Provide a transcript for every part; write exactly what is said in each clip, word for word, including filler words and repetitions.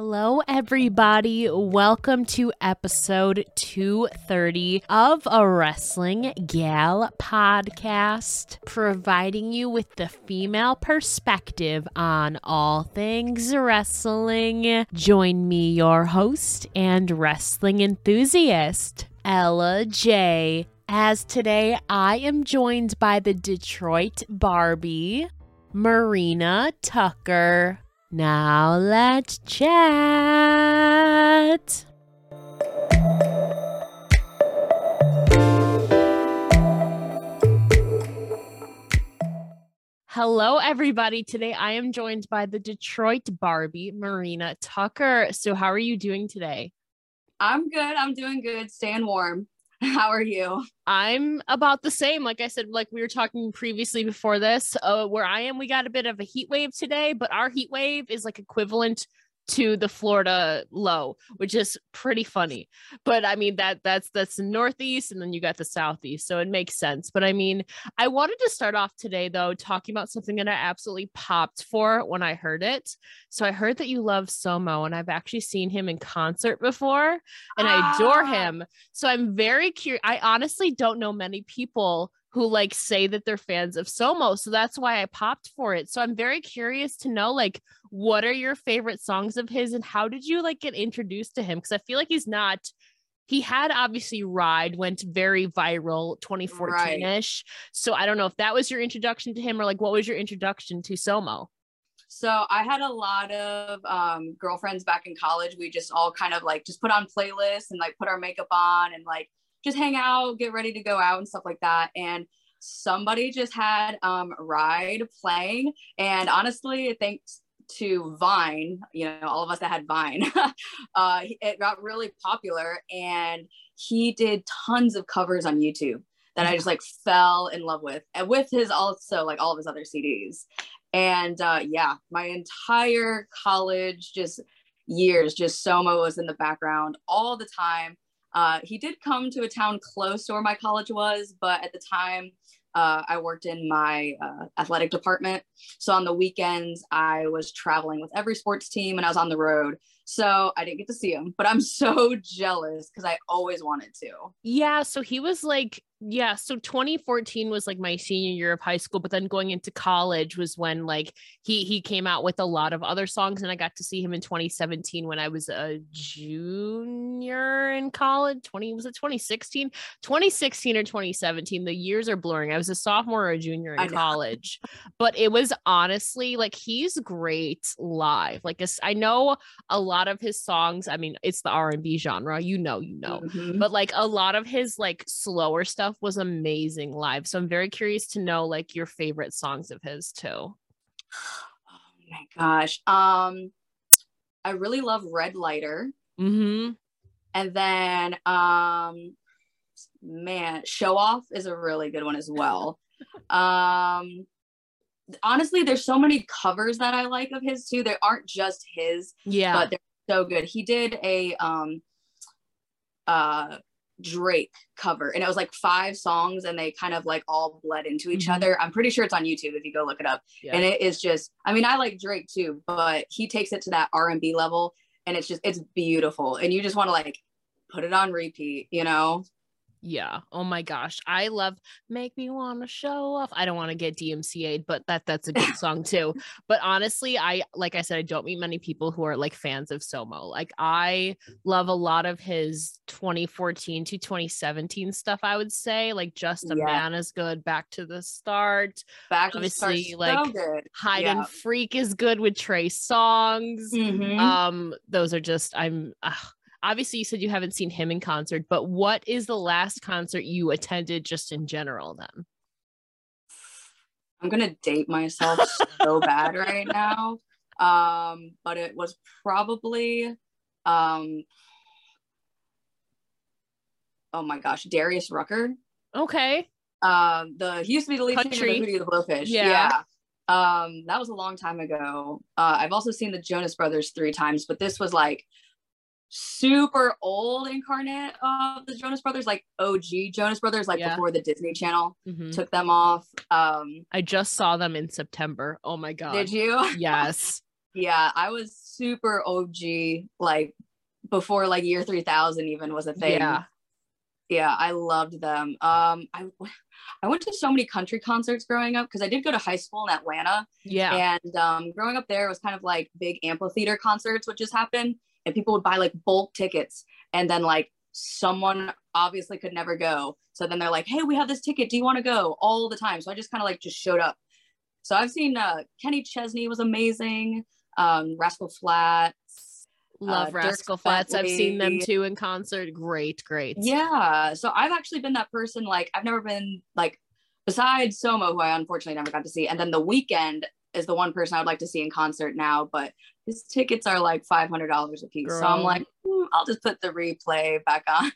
Hello, everybody. Welcome to episode two thirty of a Wrestling Gal podcast, providing you with the female perspective on all things wrestling. Join me, your host and wrestling enthusiast, Ella J. As today, I am joined by the Detroit Barbie, Marina Tucker. Now let's chat. Hello, everybody. Today I am joined by the Detroit Barbie, Marina Tucker. So how are you doing today? I'm good. I'm doing good. Staying warm. How are you? I'm about the same. Like I said, like we were talking previously before this, uh, where I am, we got a bit of a heat wave today, but our heat wave is like equivalent to the Florida low, which is pretty funny. But I mean, that that's that's the Northeast, and then you got the Southeast, so it makes sense. But I mean, I wanted to start off today though talking about something that I absolutely popped for when I heard it. So I heard that you love Somo, and I've actually seen him in concert before, and I adore Ah. him. So I'm very curious. I honestly don't know many people who like say that they're fans of Somo. So that's why I popped for it. So I'm very curious to know, like, what are your favorite songs of his and how did you like get introduced to him? Because I feel like he's not, he had obviously Ride, went very viral twenty fourteen-ish. Right. So I don't know if that was your introduction to him or like, what was your introduction to Somo? So I had a lot of um, girlfriends back in college. We just all kind of like just put on playlists and like put our makeup on and like just hang out, get ready to go out and stuff like that. And somebody just had um, Ride playing. And honestly, thanks to Vine, you know, all of us that had Vine, uh, it got really popular. And he did tons of covers on YouTube that I just like fell in love with. And with his also like all of his other C Ds. And uh, yeah, my entire college just years, just Somo was in the background all the time. Uh, he did come to a town close to where my college was, but at the time uh, I worked in my uh, athletic department. So on the weekends, I was traveling with every sports team and I was on the road. So I didn't get to see him, but I'm so jealous because I always wanted to. Yeah. So he was like, yeah. So twenty fourteen was like my senior year of high school, but then going into college was when like he, he came out with a lot of other songs. And I got to see him in twenty seventeen when I was a junior in college. twenty was it twenty sixteen, twenty sixteen or twenty seventeen? The years are blurring. I was a sophomore or a junior in college, but it was honestly like, he's great live. Like I know a lot of his songs, I mean, it's the R and B genre, you know, you know, mm-hmm. but like a lot of his like slower stuff was amazing live. So I'm very curious to know like your favorite songs of his too. Oh my gosh. Um, I really love Red Lighter. Mm-hmm. And then, um, man, Show Off is a really good one as well. um, honestly, there's so many covers that I like of his too. They aren't just his, yeah, but they're so good. He did a um, uh, Drake cover, and it was like five songs, and they kind of like all bled into each mm-hmm. other. I'm pretty sure it's on YouTube if you go look it up. Yeah. And it is just, I mean, I like Drake too, but he takes it to that R and B level, and it's just, it's beautiful, and you just want to like put it on repeat, you know? Yeah. Oh my gosh. I love Make Me Want to Show Off. I don't want to get D M C A'd, but that that's a good song too. But honestly, I, like I said, I don't meet many people who are like fans of Somo. Like I love a lot of his twenty fourteen to twenty seventeen stuff, I would say. Like Just a yeah. Man is good. Back to the Start. Back Obviously, to the like so good. Hide yeah. and Freak is good with Trey Songz. Mm-hmm. Um, those are just, I'm, uh, obviously you said you haven't seen him in concert, but what is the last concert you attended just in general then? I'm going to date myself so bad right now. Um, but it was probably, um, oh my gosh, Darius Rucker. Okay. Um, the, he used to be the lead singer of Hootie the Blowfish. Yeah. yeah. Um, that was a long time ago. Uh, I've also seen the Jonas Brothers three times, but this was like super old incarnate of the Jonas Brothers, like O G Jonas Brothers, like yeah. before the Disney Channel mm-hmm. took them off. Um, I just saw them in September. Oh my God. Did you? Yes. Yeah, I was super O G, like before like year three thousand even was a thing. Yeah. Yeah, I loved them. Um, I I went to so many country concerts growing up because I did go to high school in Atlanta. Yeah. And um, growing up there, it was kind of like big amphitheater concerts would just happen, and people would buy like bulk tickets, and then like someone obviously could never go, so then they're like, "Hey, we have this ticket. Do you want to go?" All the time. So I just kind of like just showed up. So I've seen uh, Kenny Chesney was amazing. Um, Rascal Flatts. Love uh, Rascal Dierks Flats. I've Bentley. seen them too in concert. Great, great. Yeah. So I've actually been that person. Like I've never been like, besides Somo, who I unfortunately never got to see, and then The Weeknd is the one person I would like to see in concert now, but his tickets are like five hundred dollars a piece. Girl. So I'm like, mm, I'll just put the replay back on.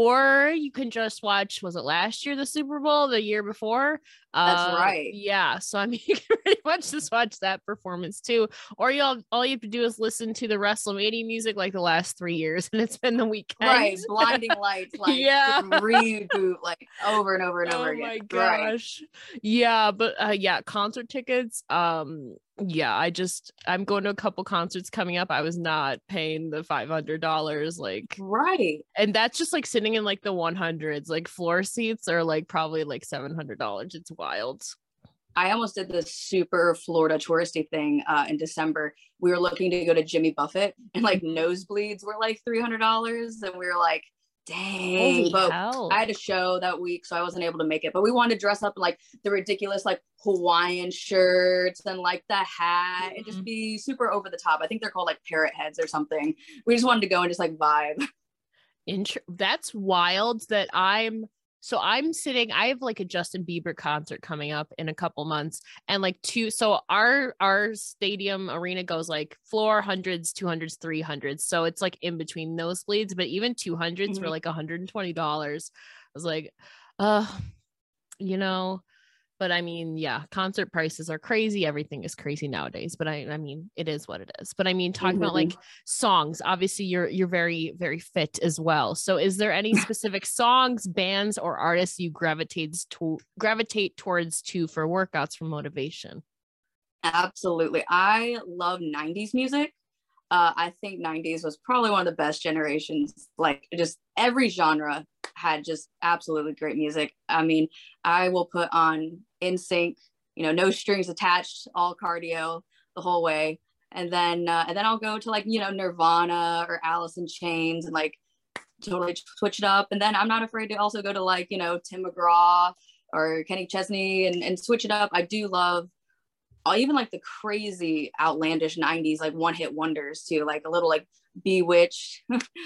Or you can just watch, was it last year, the Super Bowl, the year before? That's uh, right. Yeah. So, I mean, you can pretty much just watch that performance too. Or you all, all you have to do is listen to the WrestleMania music like the last three years, and it's been The Weeknd. Right. Blinding Lights, like yeah. reboot, like over and over and over oh again. Oh my gosh. Right. Yeah. But uh, yeah, concert tickets. Um, yeah, I just, I'm going to a couple concerts coming up. I was not paying the five hundred dollars, like, right. And that's just like sitting in like the one hundreds, like floor seats are like probably like seven hundred dollars. It's wild. I almost did this super Florida touristy thing uh, in December. We were looking to go to Jimmy Buffett, and like nosebleeds were like three hundred dollars. And we were like, dang. Holy but hell. I had a show that week, so I wasn't able to make it. But we wanted to dress up in like the ridiculous like Hawaiian shirts and like the hat mm-hmm. and just be super over the top. I think they're called like parrot heads or something. We just wanted to go and just like vibe. Int- that's wild that I'm so I'm sitting, I have like a Justin Bieber concert coming up in a couple months, and like two, so our our stadium arena goes like floor hundreds, two hundreds, three hundreds, so it's like in between nosebleeds, but even two hundreds mm-hmm. for like one hundred twenty dollars. I was like, uh you know, but I mean, yeah, concert prices are crazy. Everything is crazy nowadays, but I, I mean, it is what it is. But I mean, talking mm-hmm. about like songs, obviously you're, you're very, very fit as well. So is there any specific songs, bands, or artists you gravitate to gravitate towards to for workouts for motivation? Absolutely. I love nineties music. Uh, I think nineties was probably one of the best generations. Like just every genre had just absolutely great music. I mean, I will put on N Sync, you know, no strings attached, all cardio the whole way. And then, uh, and then I'll go to like, you know, Nirvana or Alice in Chains and like totally switch it up. And then I'm not afraid to also go to like, you know, Tim McGraw or Kenny Chesney and, and switch it up. I do love even like the crazy outlandish nineties, like one hit wonders too, like a little like Bewitched,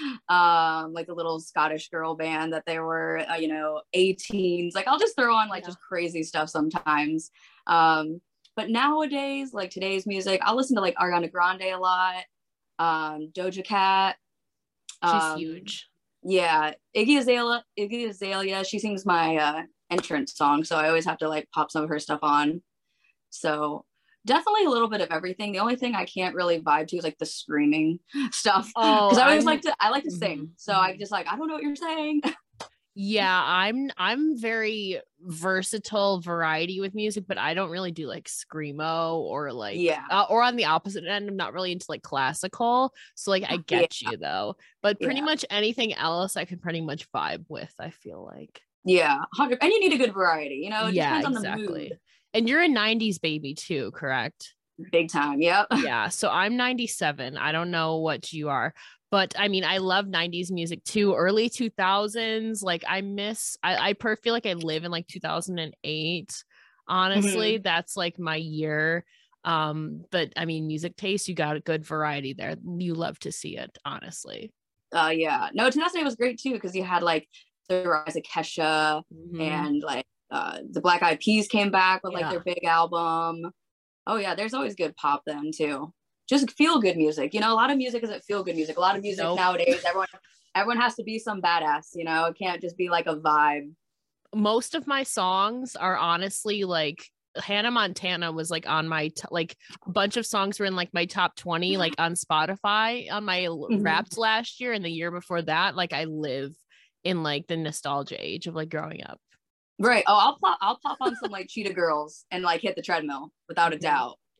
um, like a little Scottish girl band that they were, uh, you know, eighteens. Like I'll just throw on like yeah. just crazy stuff sometimes. Um, but nowadays, like today's music, I'll listen to like Ariana Grande a lot, um, Doja Cat. She's um, huge. Yeah, Iggy Azalea. Iggy Azalea. She sings my uh, entrance song, so I always have to like pop some of her stuff on. So. Definitely a little bit of everything. The only thing I can't really vibe to is like the screaming stuff. Oh, because I always I'm, like to I like to sing. So I just like I don't know what you're saying. Yeah, I'm I'm very versatile variety with music, but I don't really do like screamo or like yeah uh, or on the opposite end, I'm not really into like classical. So like I get yeah. you though, but pretty yeah. much anything else I can pretty much vibe with. I feel like yeah, one hundred and you need a good variety. You know, it yeah, depends on exactly. the mood. And you're a nineties baby too, correct? Big time. Yep. Yeah. So I'm ninety-seven. I don't know what you are, but I mean, I love nineties music too. Early two thousands. Like I miss, I, I per feel like I live in like two thousand eight. Honestly, mm-hmm. that's like my year. Um, but I mean, music taste, you got a good variety there. You love to see it, honestly. Uh, yeah. No, two thousand eight was great too, because you had like the rise of Kesha mm-hmm. and like, Uh, the Black Eyed Peas came back with like yeah. their big album. Oh yeah, there's always good pop then too. Just feel good music. You know, a lot of music isn't feel good music. A lot of music nope. nowadays, everyone everyone has to be some badass. You know, it can't just be like a vibe. Most of my songs are honestly like Hannah Montana was like on my t- like a bunch of songs were in like my top twenty like on Spotify on my mm-hmm. Wrapped last year, and the year before that. Like I live in like the nostalgia age of like growing up. Right. Oh, I'll pop. I'll pop on some like Cheetah Girls and like hit the treadmill without a doubt.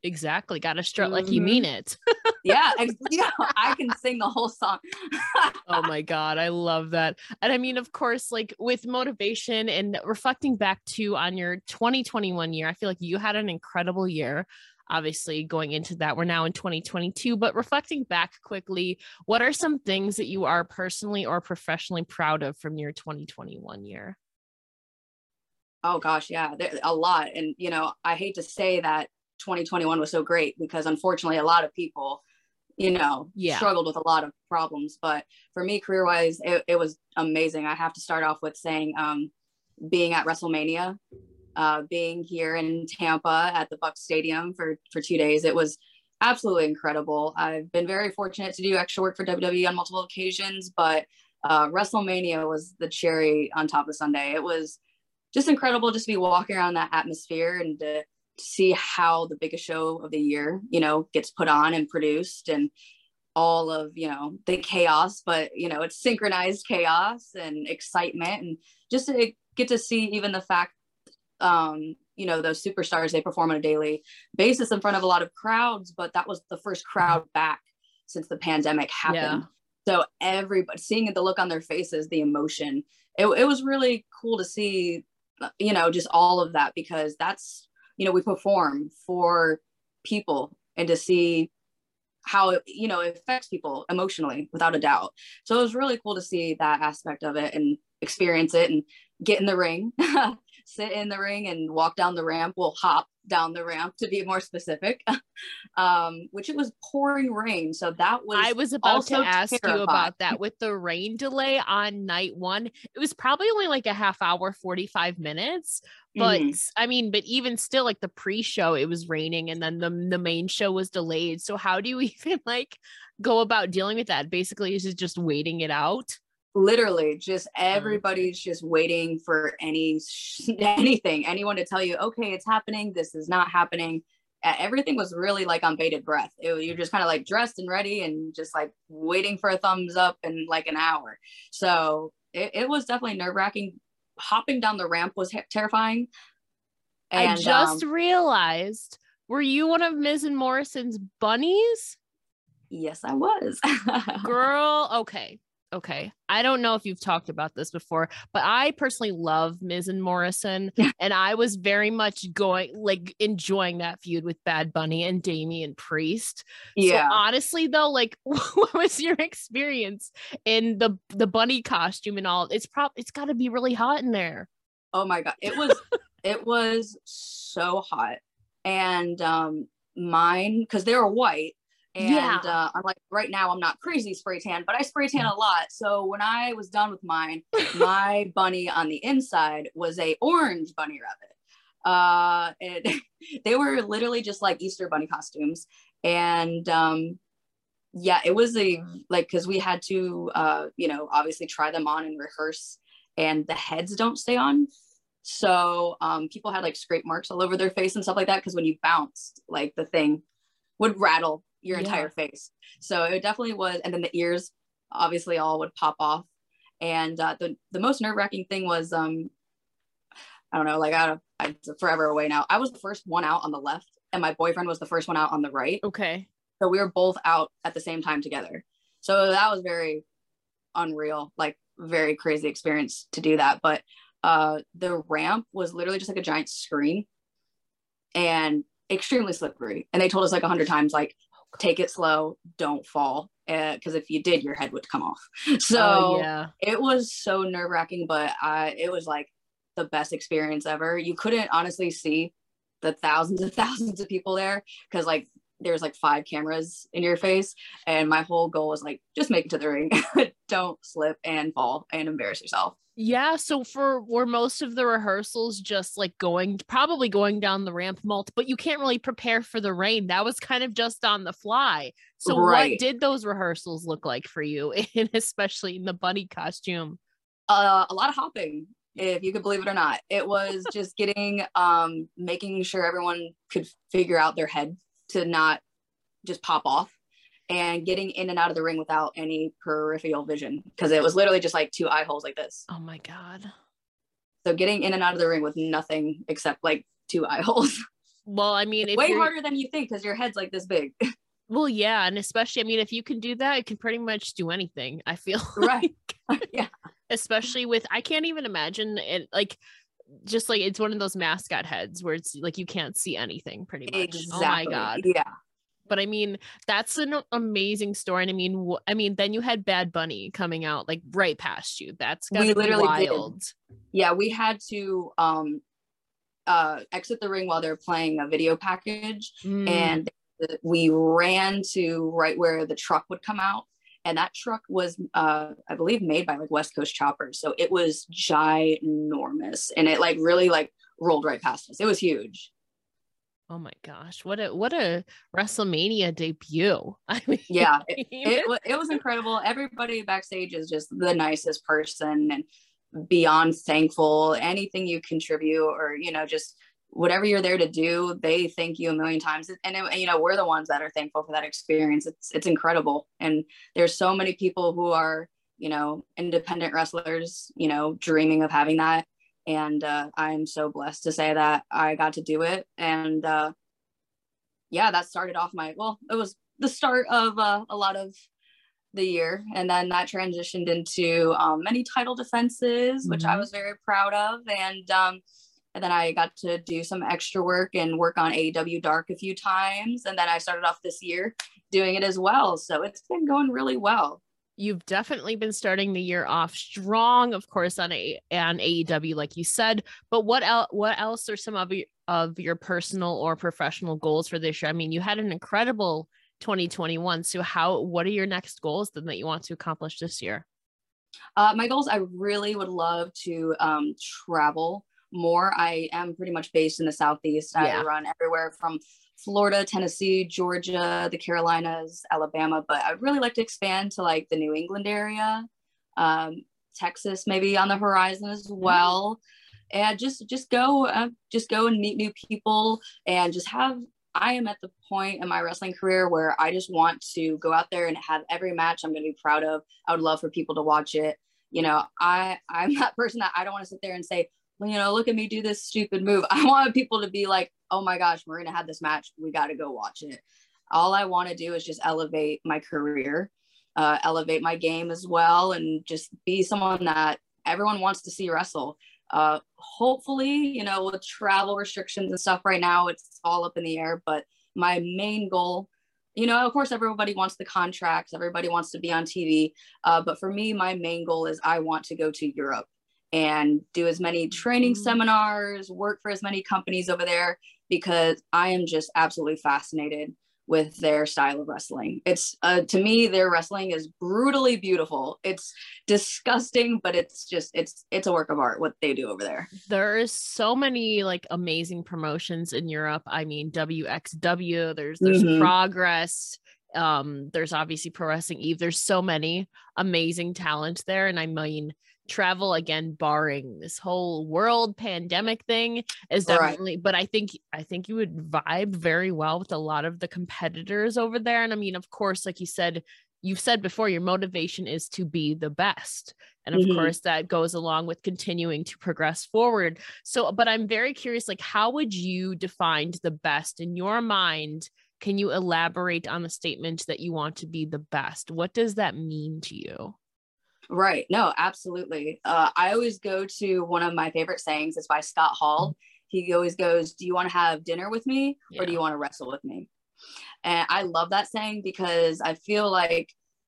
Exactly. Got to strut like you Mhm. mean it. Yeah, ex- yeah, I can sing the whole song. Oh my God, I love that. And I mean, of course, like with motivation and reflecting back to on your twenty twenty-one year, I feel like you had an incredible year. Obviously, going into that, we're now in twenty twenty-two, but reflecting back quickly, what are some things that you are personally or professionally proud of from your twenty twenty-one year? Oh gosh, yeah, there, a lot. And you know, I hate to say that twenty twenty-one was so great because unfortunately, a lot of people, you know, Yeah. struggled with a lot of problems. But for me, career wise, it, it was amazing. I have to start off with saying, um, being at WrestleMania, uh, being here in Tampa at the Bucks Stadium for for two days, it was absolutely incredible. I've been very fortunate to do extra work for W W E on multiple occasions, but uh, WrestleMania was the cherry on top of Sunday. It was just incredible just to be walking around that atmosphere and to, to see how the biggest show of the year, you know, gets put on and produced, and all of, you know, the chaos, but you know, it's synchronized chaos and excitement, and just to get to see even the fact, um, you know, those superstars, they perform on a daily basis in front of a lot of crowds, but that was the first crowd back since the pandemic Yeah. happened. So everybody seeing the look on their faces, the emotion, it, it was really cool to see, you know, just all of that, because that's, you know, we perform for people, and to see how it, you know, it affects people emotionally without a doubt. So it was really cool to see that aspect of it and experience it and get in the ring, sit in the ring and walk down the ramp. We'll hop down the ramp to be more specific, um, which it was pouring rain. So that I was was about to also ask you terrifying. about that with the rain delay on night one. It was probably only like a half hour, forty-five minutes. But Mm-hmm. I mean, but even still, like the pre-show, it was raining and then the, the main show was delayed. So how do you even like go about dealing with that? Basically, is it just waiting it out? Literally just Okay. everybody's just waiting for any anything, anyone to tell you, okay, it's happening, this is not happening. Everything was really like on bated breath. It, you're just kind of like dressed and ready and just like waiting for a thumbs up in like an hour. So it, it was definitely nerve-wracking. Hopping down the ramp was terrifying. I And just um realized, were you one of Miz and Morrison's bunnies? yes, I was. Girl, okay. Okay. I don't know if you've talked about this before, but I personally love Miz and Morrison. And I was very much going, like, enjoying that feud with Bad Bunny and Damian Priest. So Yeah. honestly, though, like, what was your experience in the the bunny costume and all? It's probably it's got to be really hot in there. Oh my god, it was it was so hot. And um mine, because they were white, and Yeah. uh I'm like, right now I'm not crazy spray tan, but I spray tan a lot. So when I was done with mine, my bunny on the inside was a orange bunny rabbit. Uh and they were literally just like Easter bunny costumes. And um yeah, it was a like, because we had to uh you know, obviously try them on and rehearse, and the heads don't stay on. So um people had like scrape marks all over their face and stuff like that, because when you bounced, like the thing would rattle your Yeah. entire face. So it definitely was. And then the ears obviously all would pop off. And uh, the the most nerve-wracking thing was, um I don't know, like I, I it's forever away now, I was the first one out on the left, and my boyfriend was the first one out on the right. Okay. So we were both out at the same time together. So that was very unreal, like very crazy experience to do that. But uh the ramp was literally just like a giant screen and extremely slippery. And they told us like a hundred times, like, take it slow, don't fall, because uh, if you did, your head would come off. Oh, So yeah. it was so nerve wracking, but I it was like the best experience ever. You couldn't honestly see the thousands and thousands of people there, because like there's like five cameras in your face, and my whole goal was like, just make it to the ring. Don't slip and fall and embarrass yourself. Yeah, so for were most of the rehearsals just like going probably going down the ramp multi, but you can't really prepare for the rain. That was kind of just on the fly. So what Right. did those rehearsals look like for you, and especially in the bunny costume? Uh, a lot of hopping, if you could believe it or not. It was just getting, um, making sure everyone could figure out their head to not just pop off, and getting in and out of the ring without any peripheral vision, because it was literally just like two eye holes like this. Oh my God. So getting in and out of the ring with nothing except like two eye holes. Well, I mean, if Way you're harder than you think because your head's like this big. well, yeah, and especially, I mean, if you can do that, it can pretty much do anything, I feel Right. like. Yeah. Especially with, I can't even imagine it, like, just like it's one of those mascot heads where it's like you can't see anything pretty much. Exactly. Oh my God. Yeah. But I mean, that's an amazing story. And I mean, wh- I mean, then you had Bad Bunny coming out like right past you. That's gotta We be literally wild. did. Yeah, we had to um uh exit the ring while they're playing a video package, Mm. and we ran to right where the truck would come out, and that truck was uh I believe made by like West Coast Choppers, so it was ginormous, and it like really like rolled right past us. It was huge. Oh my gosh, what a what a WrestleMania debut. I mean, Yeah, it, it, it was incredible. Everybody backstage is just the nicest person and beyond thankful. Anything you contribute or, you know, just whatever you're there to do, they thank you a million times. And, it, you know, we're the ones that are thankful for that experience. It's, it's incredible. And there's so many people who are, you know, independent wrestlers, you know, dreaming of having that. And uh, I'm so blessed to say that I got to do it. And uh, yeah, that started off my, well, it was the start of uh, a lot of the year. And then that transitioned into um, many title defenses, which mm-hmm. I was very proud of. And, um, and then I got to do some extra work and work on A E W Dark a few times. And then I started off this year doing it as well. So it's been going really well. You've definitely been starting the year off strong, of course, on a on A E W, like you said. But what else? What else are some of your of your personal or professional goals for this year? I mean, you had an incredible twenty twenty-one. So, how? What are your next goals then that you want to accomplish this year? Uh, my goals. I really would love to um, travel more. I am pretty much based in the Southeast. Yeah. I run everywhere from Florida, Tennessee, Georgia, the Carolinas, Alabama, but I'd really like to expand to like the New England area, um, Texas, maybe on the horizon as well. And just, just go, uh, just go and meet new people and just have, I am at the point in my wrestling career where I just want to go out there and have every match I'm going to be proud of. I would love for people to watch it. You know, I, I'm that person that I don't want to sit there and say, well, you know, look at me do this stupid move. I want people to be like, oh my gosh, Marina had this match. We got to go watch it. All I want to do is just elevate my career, uh, elevate my game as well, and just be someone that everyone wants to see wrestle. Uh, hopefully, you know, with travel restrictions and stuff right now, it's all up in the air. But my main goal, you know, of course, everybody wants the contracts. Everybody wants to be on T V. Uh, but for me, my main goal is I want to go to Europe and do as many training seminars, work for as many companies over there, because I am just absolutely fascinated with their style of wrestling. It's, uh, to me, their wrestling is brutally beautiful. It's disgusting, but it's just, it's, it's a work of art, what they do over there. There's so many like amazing promotions in Europe. I mean, W X W, there's, there's mm-hmm. Progress. Um, there's obviously Pro Wrestling Eve. There's so many amazing talent there. And I mean, travel again, barring this whole world pandemic thing, is definitely, right. But I think, I think you would vibe very well with a lot of the competitors over there. And I mean, of course, like you said, you've said before, your motivation is to be the best. And of mm-hmm. course that goes along with continuing to progress forward. So, but I'm very curious, like, how would you define the best in your mind? Can you elaborate on the statement that you want to be the best? What does that mean to you? Right. No, absolutely. Uh, I always go to one of my favorite sayings. It's by Scott Hall. He always goes, do you want to have dinner with me or yeah. do you want to wrestle with me? And I love that saying because I feel like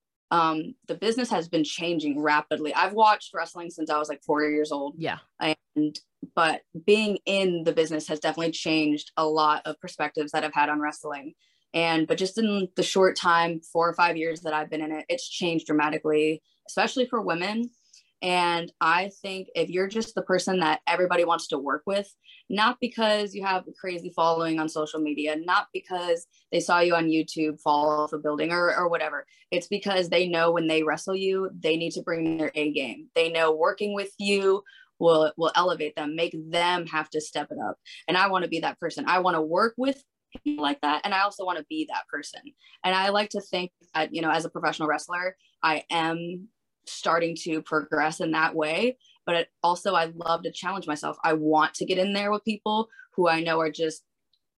um, the business has been changing rapidly. I've watched wrestling since I was like four years old. Yeah. And, but being in the business has definitely changed a lot of perspectives that I've had on wrestling. And, but just in the short time, four or five years that I've been in it, it's changed dramatically, especially for women. And I think if you're just the person that everybody wants to work with, not because you have a crazy following on social media, not because they saw you on YouTube fall off a building or, or whatever, it's because they know when they wrestle you, they need to bring their A game. They know working with you will, will elevate them, make them have to step it up. And I want to be that person. I want to work with people like that. And I also want to be that person. And I like to think that, you know, as a professional wrestler, I am starting to progress in that way. But it also, I love to challenge myself. I want to get in there with people who I know are just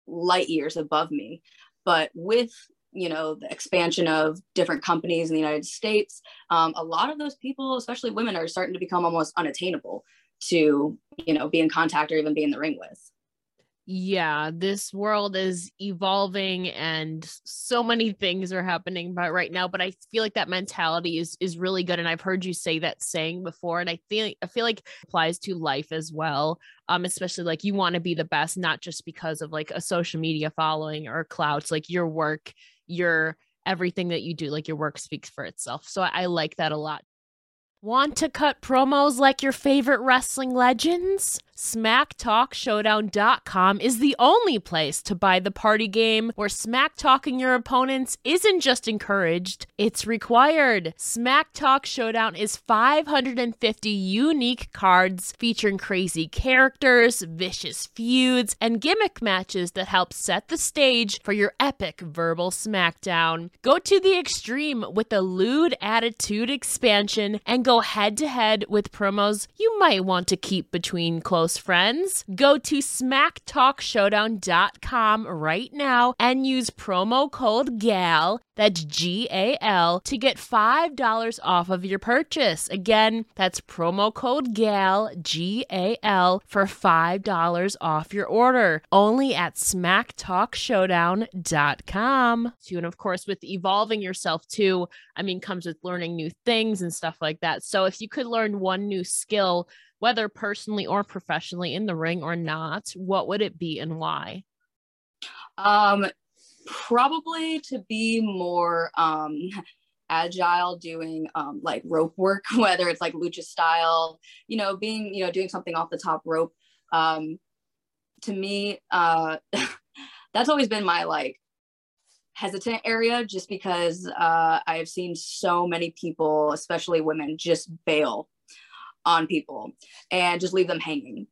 light years above me. But with, you know, the expansion of different companies in the United States, um, a lot of those people, especially women, are starting to become almost unattainable to, you know, be in contact or even be in the ring with. Yeah, this world is evolving and so many things are happening but right now, but I feel like that mentality is is really good. And I've heard you say that saying before, and I feel I feel like it applies to life as well. Um, especially like you want to be the best, not just because of like a social media following or clouds, like your work, your everything that you do, like your work speaks for itself. So I, I like that a lot. Want to cut promos like your favorite wrestling legends? Smack Talk Showdown dot com is the only place to buy the party game where smack talking your opponents isn't just encouraged, it's required. Smack Talk Showdown is five hundred fifty unique cards featuring crazy characters, vicious feuds, and gimmick matches that help set the stage for your epic verbal smackdown. Go to the extreme with the Lewd Attitude expansion and go head to head with promos you might want to keep between close friends. Go to Smack Talk Showdown dot com right now and use promo code G A L, that's G A L, to get five dollars off of your purchase. Again, that's promo code G A L, G A L, for five dollars off your order. Only at Smack Talk Showdown dot com. And of course, with evolving yourself too, I mean, comes with learning new things and stuff like that. So if you could learn one new skill, whether personally or professionally in the ring or not, what would it be and why? Um, probably to be more um, agile doing um, like rope work, whether it's like lucha style, you know, being, you know, doing something off the top rope. Um, to me, uh, that's always been my like hesitant area, just because uh, I've seen so many people, especially women, just bail on people and just leave them hanging.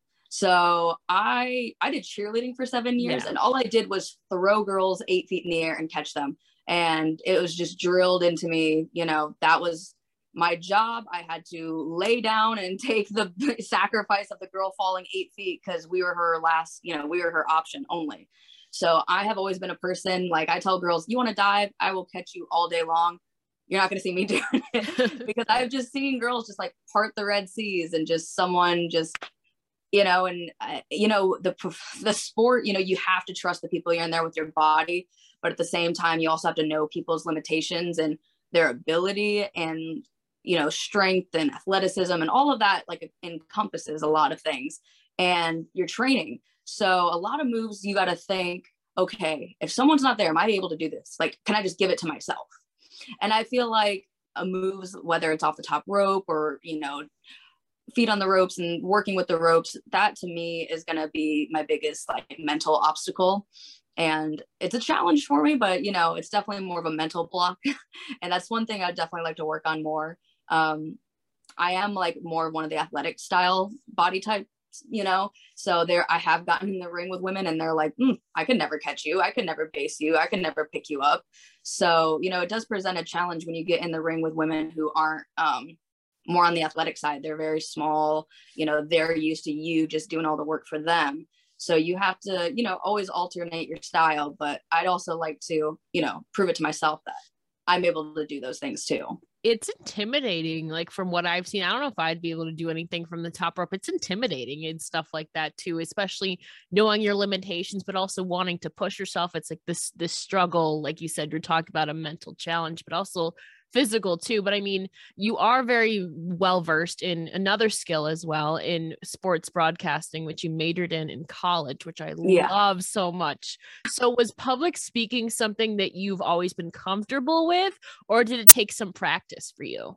So I I did cheerleading for seven years, yeah. And all I did was throw girls eight feet in the air and catch them. And it was just drilled into me, you know, that was my job. I had to lay down and take the sacrifice of the girl falling eight feet because we were her last, you know, we were her option only. So I have always been a person, like I tell girls, you want to dive? I will catch you all day long. You're not going to see me doing it because I've just seen girls just like part the Red Seas and just someone just, you know, and, uh, you know, the, the sport, you know, you have to trust the people you're in there with your body, but at the same time, you also have to know people's limitations and their ability and, you know, strength and athleticism and all of that, like encompasses a lot of things and your training. So a lot of moves, you got to think, okay, if someone's not there, am I able to do this? Like, can I just give it to myself? And I feel like a moves, whether it's off the top rope or, you know, feet on the ropes and working with the ropes, that to me is going to be my biggest like mental obstacle. And it's a challenge for me, but, you know, it's definitely more of a mental block. And that's one thing I'd definitely like to work on more. Um, I am like more one of the athletic style body type, you know, so there I have gotten in the ring with women and they're like, mm, I could never catch you. I could never base you. I could never pick you up. So, you know, it does present a challenge when you get in the ring with women who aren't um, more on the athletic side. They're very small, you know, they're used to you just doing all the work for them. So you have to, you know, always alternate your style. But I'd also like to, you know, prove it to myself that I'm able to do those things too. It's intimidating, like from what I've seen. I don't know if I'd be able to do anything from the top rope. It's intimidating and stuff like that too, especially knowing your limitations, but also wanting to push yourself. It's like this, this struggle, like you said, you're talking about a mental challenge, but also physical too. But I mean, you are very well versed in another skill as well, in sports broadcasting, which you majored in in college, which I yeah. love so much. So was public speaking something that you've always been comfortable with, or did it take some practice for you?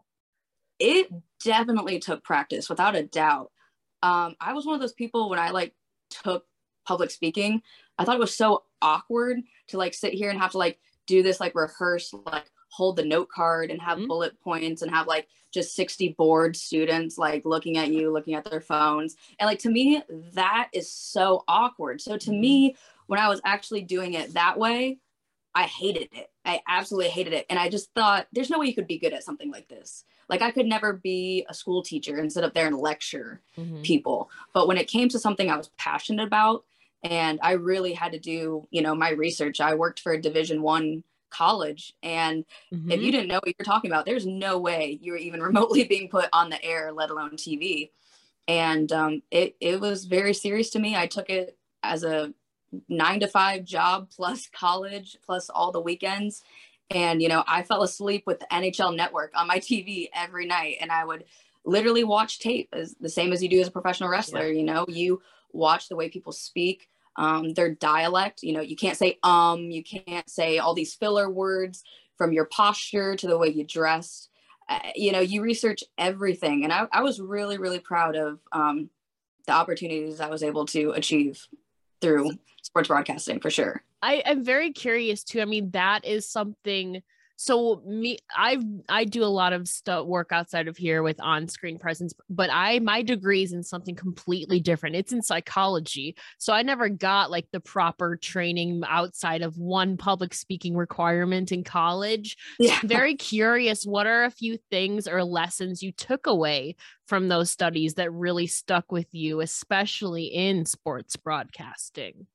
It definitely took practice, without a doubt. Um, I was one of those people when I like took public speaking, I thought it was so awkward to like sit here and have to like do this, like rehearse, like hold the note card and have mm-hmm. bullet points and have like just sixty bored students like looking at you, looking at their phones. And like, to me, that is so awkward. So to mm-hmm. me, when I was actually doing it that way, I hated it. I absolutely hated it. And I just thought, there's no way you could be good at something like this. Like I could never be a school teacher and sit up there and lecture mm-hmm. people. But when it came to something I was passionate about, And I really had to do, you know, my research. I worked for a Division One college, and mm-hmm. if you didn't know what you're talking about, there's no way you were even remotely being put on the air, let alone T V. And um, it it was very serious to me. I took it as a nine to five job plus college plus all the weekends. And, you know, I fell asleep with the N H L Network on my T V every night. And I would literally watch tape, as the same as you do as a professional wrestler. Yeah. You know, you watch the way people speak, um, their dialect. You know, you can't say um, you can't say all these filler words, from your posture to the way you dress. Uh, you know, you research everything. And I, I was really, really proud of um, the opportunities I was able to achieve through sports broadcasting, for sure. I am very curious too. I mean, that is something. So me, I I do a lot of stuff, work outside of here with on-screen presence, but I my degree is in something completely different. It's in psychology. So I never got like the proper training outside of one public speaking requirement in college. Yeah. So I'm very curious, what are a few things or lessons you took away from those studies that really stuck with you, especially in sports broadcasting?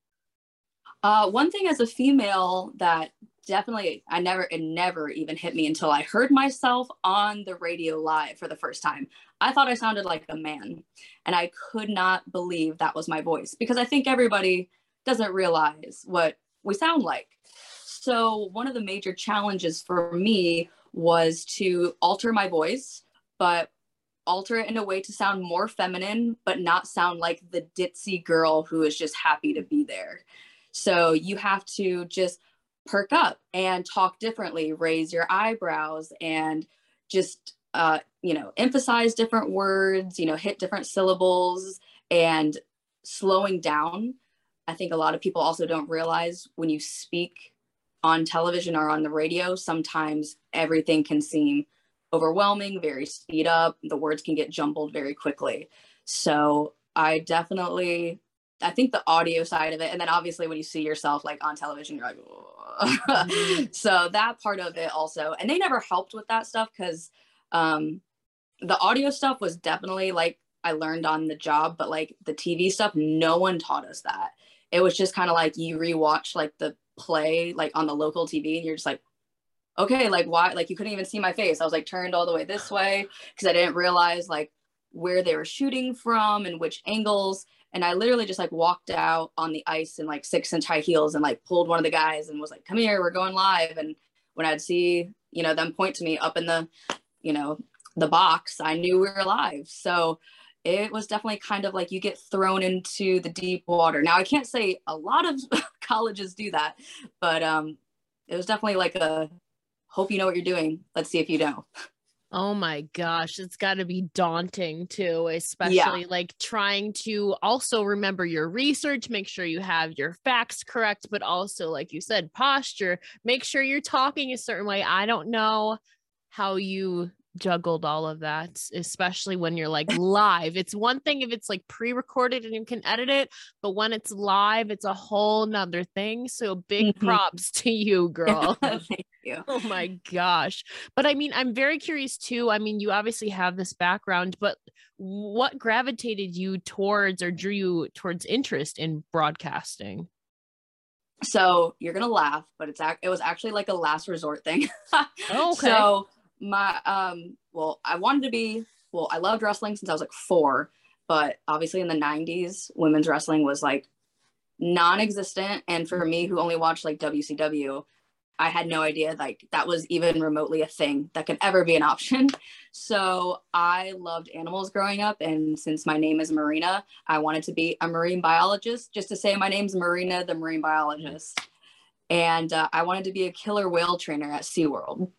Uh, one thing as a female that definitely, I never, it never even hit me until I heard myself on the radio live for the first time. I thought I sounded like a man, and I could not believe that was my voice, because I think everybody doesn't realize what we sound like. So one of the major challenges for me was to alter my voice, but alter it in a way to sound more feminine, but not sound like the ditzy girl who is just happy to be there. So you have to just perk up and talk differently, raise your eyebrows, and just, uh, you know, emphasize different words, you know, hit different syllables, and slowing down. I think a lot of people also don't realize when you speak on television or on the radio, sometimes everything can seem overwhelming, very speed up. The words can get jumbled very quickly. So I definitely... I think the audio side of it, and then obviously when you see yourself like on television, you're like, mm-hmm. So that part of it also, and they never helped with that stuff, because um, the audio stuff was definitely like I learned on the job, but like the T V stuff, no one taught us that. It was just kind of like you rewatch like the play like on the local T V, and you're just like, okay, like why? Like you couldn't even see my face. I was like turned all the way this way because I didn't realize like where they were shooting from and which angles. And I literally just like walked out on the ice in like six inch high heels and like pulled one of the guys and was like, come here, we're going live. And when I'd see, you know, them point to me up in the, you know, the box, I knew we were live. So it was definitely kind of like you get thrown into the deep water. Now I can't say a lot of colleges do that, but um, it was definitely like a, hope you know what you're doing. Let's see if you know. Oh my gosh, it's got to be daunting too, especially yeah. like trying to also remember your research, make sure you have your facts correct, but also, like you said, posture, make sure you're talking a certain way. I don't know how you juggled all of that, especially when you're like live. It's one thing if it's like pre-recorded and you can edit it, but when it's live, it's a whole nother thing. So big mm-hmm. props to you, girl. Thank you. Oh my gosh. But I mean, I'm very curious too. I mean, you obviously have this background, but what gravitated you towards or drew you towards interest in broadcasting? So you're going to laugh, but it's it was actually like a last resort thing. Oh, okay. So my, um, well, I wanted to be, well, I loved wrestling since I was like four, but obviously in the nineties, women's wrestling was like non-existent. And for me, who only watched like W C W, I had no idea like that was even remotely a thing that could ever be an option. So I loved animals growing up. And since my name is Marina, I wanted to be a marine biologist, just to say my name's Marina, the marine biologist. And uh, I wanted to be a killer whale trainer at SeaWorld.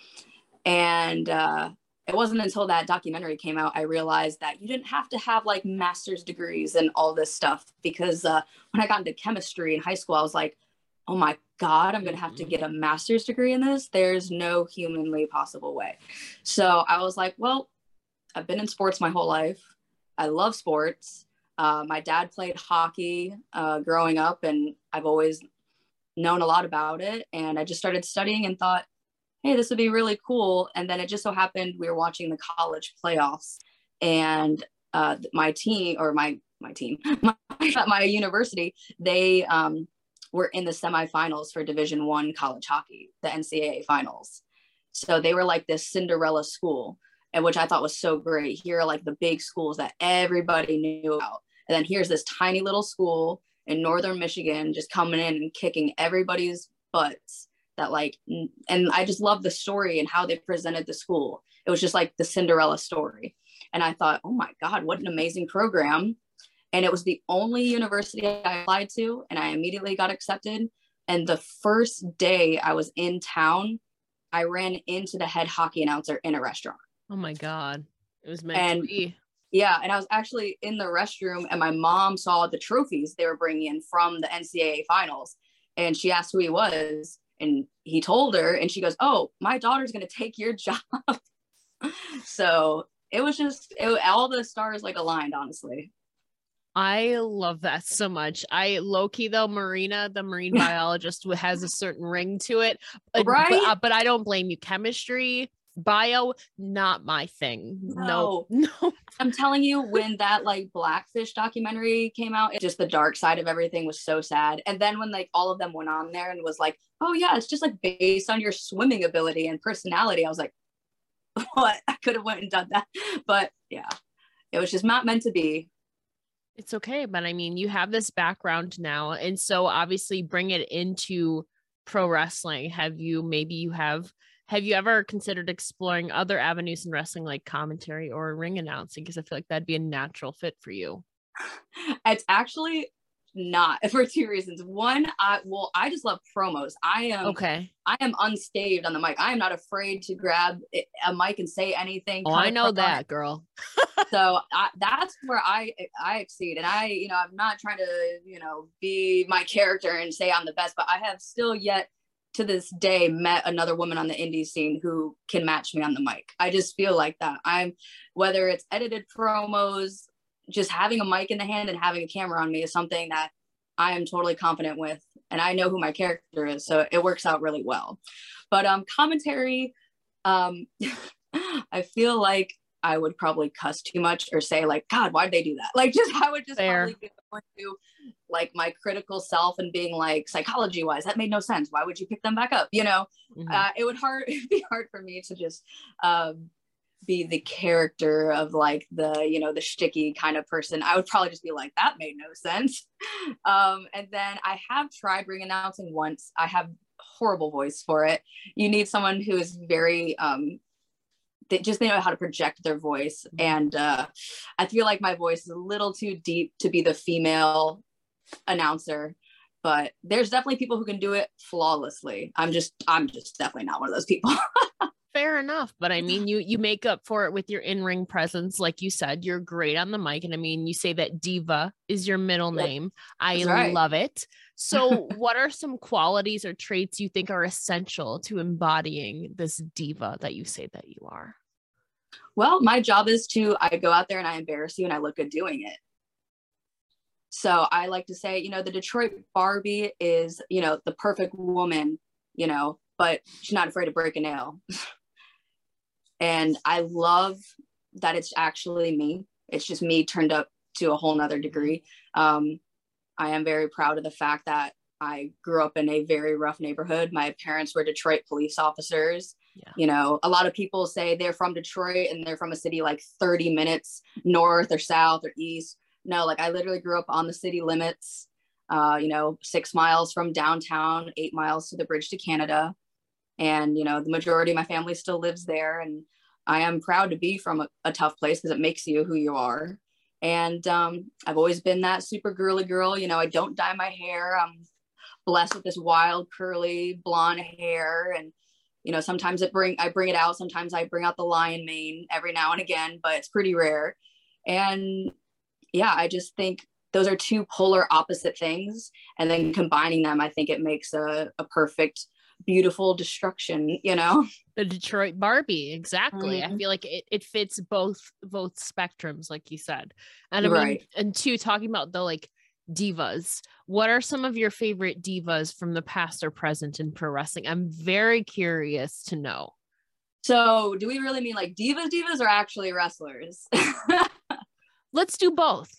And uh, it wasn't until that documentary came out, I realized that you didn't have to have like master's degrees and all this stuff, because uh, when I got into chemistry in high school, I was like, oh my God, I'm going to have to get a master's degree in this. There's no humanly possible way. So I was like, well, I've been in sports my whole life. I love sports. Uh, my dad played hockey uh, growing up, and I've always known a lot about it. And I just started studying and thought, hey, this would be really cool. And then it just so happened we were watching the college playoffs, and uh, my team or my my team, my, at my university, they um, were in the semifinals for Division One college hockey, the N C double A finals. So they were like this Cinderella school, and which I thought was so great. Here are like the big schools that everybody knew about. And then here's this tiny little school in Northern Michigan just coming in and kicking everybody's butts that like, and I just love the story and how they presented the school. It was just like the Cinderella story. And I thought, oh my God, what an amazing program. And it was the only university I applied to, and I immediately got accepted. And the first day I was in town, I ran into the head hockey announcer in a restaurant. Oh my God. It was meant and to be. Yeah, and I was actually in the restroom, and my mom saw the trophies they were bringing in from the N C double A finals, and she asked who he was, and he told her, and she goes, "Oh, my daughter's going to take your job." So it was just, it, all the stars like aligned, honestly. I love that so much. I low-key though, Marina, the marine biologist, has a certain ring to it, but, right? but, uh, but I don't blame you. Chemistry, bio, not my thing. No, no. no. I'm telling you, when that like Blackfish documentary came out, it just, the dark side of everything was so sad. And then when like all of them went on there and was like, oh yeah, it's just like based on your swimming ability and personality, I was like, what? I could have went and done that. But yeah, it was just not meant to be. It's okay. But I mean, you have this background now. And so obviously bring it into pro wrestling. Have you, maybe you have, have you ever considered exploring other avenues in wrestling, like commentary or ring announcing? Because I feel like that'd be a natural fit for you. It's actually not, for two reasons. One, I well, I just love promos. I am okay. I am unscathed on the mic. I am not afraid to grab a mic and say anything. Oh, I know that, girl. So I, that's where I I exceed. And I, you know, I'm not trying to, you know, be my character and say I'm the best, but I have still yet to this day met another woman on the indie scene who can match me on the mic. I just feel like that. I'm, whether it's edited promos, just having a mic in the hand and having a camera on me is something that I am totally confident with. And I know who my character is, so it works out really well. But um, commentary, um, I feel like I would probably cuss too much or say like, God, why'd they do that? Like, just, I would just Fair. probably go into like my critical self and being like, psychology wise, that made no sense. Why would you pick them back up? You know, mm-hmm. uh, it would hard, it'd be hard for me to just, um, be the character of like the, you know, the shticky kind of person. I would probably just be like, that made no sense. Um, and then I have tried ring announcing once. I have horrible voice for it. You need someone who is very, um, they just, they know how to project their voice. And uh, I feel like my voice is a little too deep to be the female announcer, but there's definitely people who can do it flawlessly. I'm just, I'm just definitely not one of those people. Fair enough. But I mean, you, you make up for it with your in-ring presence. Like you said, you're great on the mic. And I mean, you say that Diva is your middle name. I right. love it. So what are some qualities or traits you think are essential to embodying this diva that you say that you are? Well, my job is to, I go out there and I embarrass you and I look good doing it. So I like to say, you know, the Detroit Barbie is, you know, the perfect woman, you know, but she's not afraid to break a nail. And I love that it's actually me. It's just me turned up to a whole nother degree. Um, I am very proud of the fact that I grew up in a very rough neighborhood. My parents were Detroit police officers. Yeah. You know, a lot of people say they're from Detroit and they're from a city like thirty minutes north or south or east. No, like I literally grew up on the city limits, uh, you know, six miles from downtown, eight miles to the bridge to Canada. And, you know, the majority of my family still lives there. And I am proud to be from a, a tough place because it makes you who you are. And um, I've always been that super girly girl. You know, I don't dye my hair. I'm blessed with this wild, curly, blonde hair. And, you know, sometimes it bring I bring it out. Sometimes I bring out the lion mane every now and again, but it's pretty rare. And yeah, I just think those are two polar opposite things. And then combining them, I think it makes a, a perfect beautiful destruction, you know. The Detroit Barbie, exactly. Mm-hmm. I feel like it, it fits both both spectrums, like you said. And I mean, right. and two, talking about the like divas, what are some of your favorite divas from the past or present in pro wrestling? I'm very curious to know. So do we really mean like divas divas or actually wrestlers? Let's do both.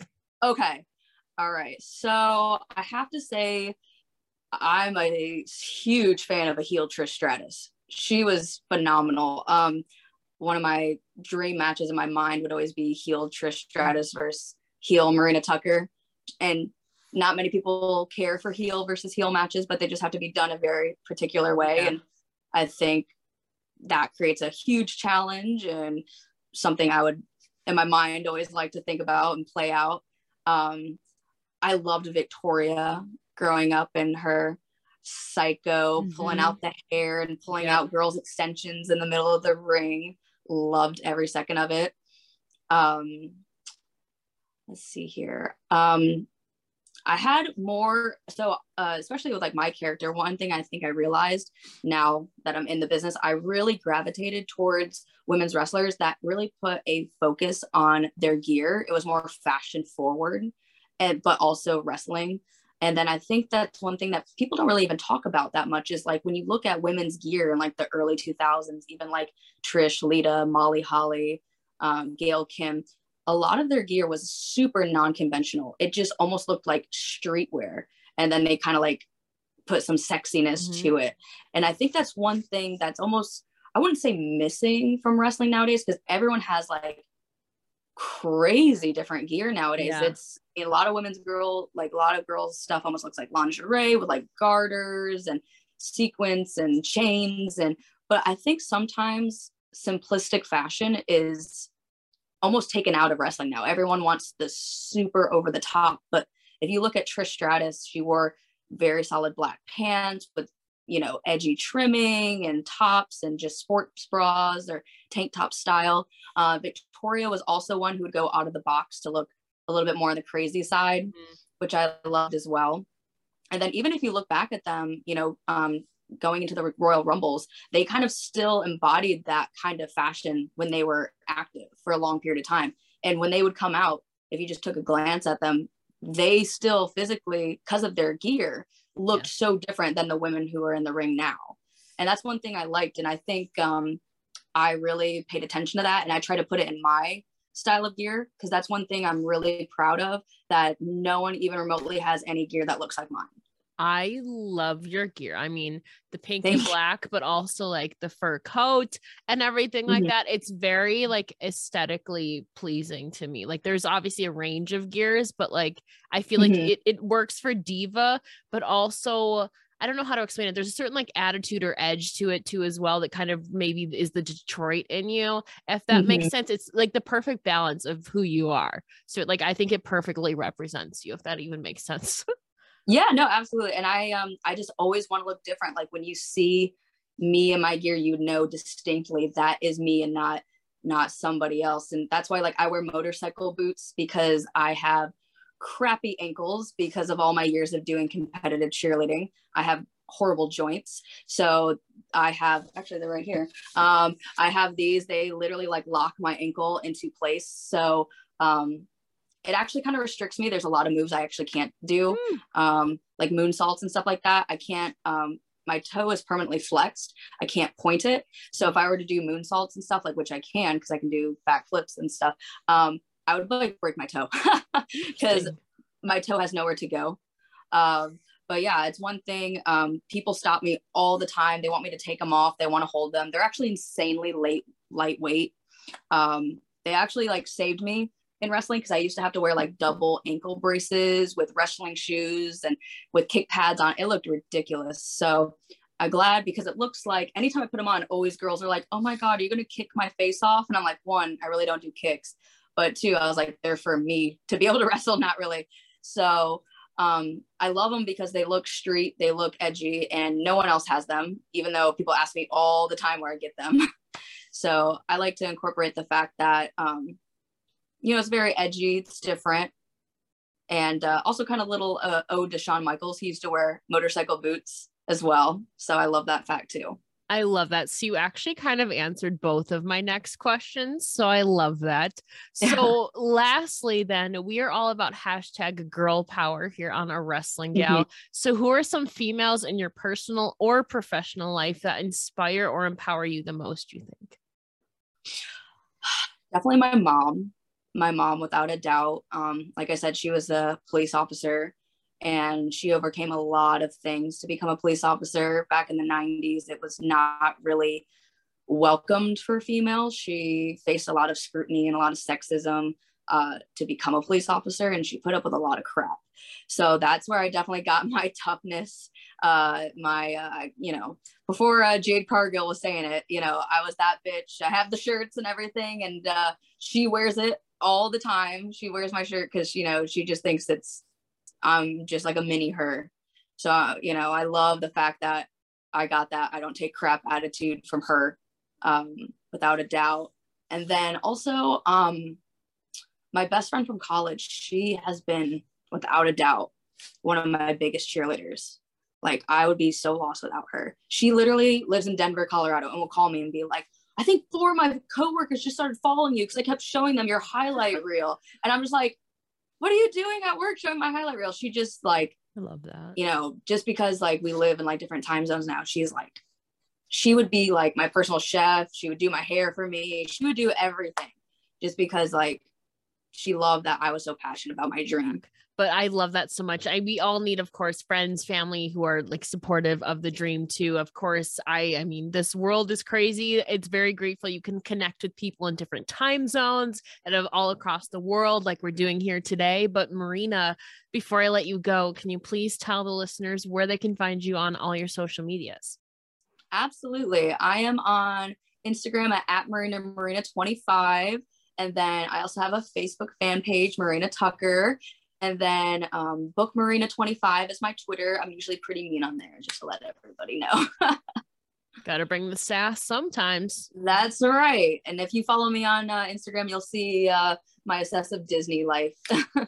Okay. All right. So I have to say, I'm a huge fan of a heel Trish Stratus. She was phenomenal. Um, one of my dream matches in my mind would always be heel Trish Stratus versus heel Marina Tucker. And not many people care for heel versus heel matches, but they just have to be done a very particular way. Yeah. And I think that creates a huge challenge and something I would, in my mind, always like to think about and play out. Um, I loved Victoria growing up in her psycho, mm-hmm. pulling out the hair and pulling yeah. out girls' extensions in the middle of the ring. Loved every second of it. Um, let's see here. Um, I had more, so uh, especially with like my character, one thing I think I realized now that I'm in the business, I really gravitated towards women's wrestlers that really put a focus on their gear. It was more fashion forward, and but also wrestling. And then I think that's one thing that people don't really even talk about that much is like when you look at women's gear in like the early two thousands, even like Trish, Lita, Molly Holly, um, Gail Kim, a lot of their gear was super non-conventional. It just almost looked like streetwear. And then they kind of like put some sexiness mm-hmm. to it. And I think that's one thing that's almost, I wouldn't say missing from wrestling nowadays, because everyone has like crazy different gear nowadays. Yeah. It's a lot of women's girl, like a lot of girls stuff almost looks like lingerie with like garters and sequins and chains. And, but I think sometimes simplistic fashion is almost taken out of wrestling now. Everyone wants the super over the top. But if you look at Trish Stratus, she wore very solid black pants with, you know, edgy trimming and tops and just sports bras or tank top style. Uh, Victoria was also one who would go out of the box to look a little bit more on the crazy side, mm-hmm. which I loved as well. And then even if you look back at them, you know, um, going into the Royal Rumbles, they kind of still embodied that kind of fashion when they were active for a long period of time. And when they would come out, if you just took a glance at them, they still physically, because of their gear, looked yeah. so different than the women who are in the ring now. And that's one thing I liked. And I think um, I really paid attention to that. And I try to put it in my style of gear, because that's one thing I'm really proud of, that no one even remotely has any gear that looks like mine. I love your gear. I mean, the pink Thank and black, but also like the fur coat and everything like mm-hmm. that. It's very like aesthetically pleasing to me. Like there's obviously a range of gears, but like I feel like mm-hmm. it, it works for diva, but also I don't know how to explain it. There's a certain like attitude or edge to it too as well that kind of maybe is the Detroit in you. If that mm-hmm. makes sense, it's like the perfect balance of who you are. So like I think it perfectly represents you, if that even makes sense. Yeah, no, absolutely. And I um I just always want to look different. Like when you see me in my gear, you know distinctly that is me and not not somebody else. And that's why like I wear motorcycle boots, because I have crappy ankles because of all my years of doing competitive cheerleading. I have horrible joints. So I have, actually they're right here. Um, I have these, they literally like lock my ankle into place. So um it actually kind of restricts me. There's a lot of moves I actually can't do, mm. um, like moonsaults and stuff like that. I can't, um, my toe is permanently flexed. I can't point it. So if I were to do moonsaults and stuff, like, which I can, because I can do backflips and stuff, um, I would like break my toe because my toe has nowhere to go. Um, but yeah, it's one thing. Um, people stop me all the time. They want me to take them off. They want to hold them. They're actually insanely late, lightweight. Um, they actually like saved me in wrestling, because I used to have to wear like double ankle braces with wrestling shoes and with kick pads on. It looked ridiculous. So I'm glad, because it looks like anytime I put them on, always girls are like, oh my God, are you going to kick my face off? And I'm like, one, I really don't do kicks, but two, I was like, they're for me to be able to wrestle, not really. So um, I love them because they look street, they look edgy, and no one else has them, even though people ask me all the time where I get them. So I like to incorporate the fact that, um, you know, it's very edgy, it's different. And uh, also kind of little uh, ode to Shawn Michaels. He used to wear motorcycle boots as well. So I love that fact too. I love that. So you actually kind of answered both of my next questions. So I love that. So lastly, then we are all about hashtag girl power here on A Wrestling Gal. Mm-hmm. So who are some females in your personal or professional life that inspire or empower you the most, you think? Definitely my mom. my mom, without a doubt. Um, like I said, she was a police officer and she overcame a lot of things to become a police officer. Back in the nineties, it was not really welcomed for females. She faced a lot of scrutiny and a lot of sexism uh, to become a police officer, and she put up with a lot of crap. So that's where I definitely got my toughness. Uh, my, uh, you know, before uh, Jade Cargill was saying it, you know, I was that bitch. I have the shirts and everything, and uh, she wears it all the time. She wears my shirt because, you know, she just thinks it's, I'm just like a mini her. So, uh, you know, I love the fact that I got that I don't take crap attitude from her, um, without a doubt. And then also, um, my best friend from college, she has been, without a doubt, one of my biggest cheerleaders. Like, I would be so lost without her. She literally lives in Denver, Colorado, and will call me and be like, I think four of my coworkers just started following you because I kept showing them your highlight reel. And I'm just like, what are you doing at work showing my highlight reel? She just like, I love that. You know, just because like we live in like different time zones now, she's like, she would be like my personal chef. She would do my hair for me. She would do everything just because like she loved that I was so passionate about my dream. But I love that so much. I, we all need, of course, friends, family who are like supportive of the dream too. Of course, I, I mean, this world is crazy. It's very grateful you can connect with people in different time zones and of all across the world, like we're doing here today. But Marina, before I let you go, can you please tell the listeners where they can find you on all your social medias? Absolutely. I am on Instagram at, at Marina Marina twenty-five. And then I also have a Facebook fan page, Marina Tucker. And then um, Book Marina twenty-five is my Twitter. I'm usually pretty mean on there, just to let everybody know. Got to bring the sass sometimes. That's right. And if you follow me on uh, Instagram, you'll see uh, my obsessive Disney life.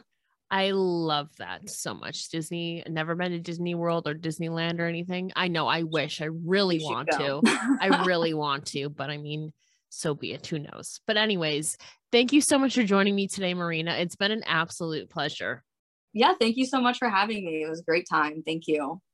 I love that so much. Disney, never been to Disney World or Disneyland or anything. I know, I wish, I really want to. I really want to, but I mean, so be it. Who knows? But anyways, thank you so much for joining me today, Marina. It's been an absolute pleasure. Yeah, thank you so much for having me. It was a great time. Thank you.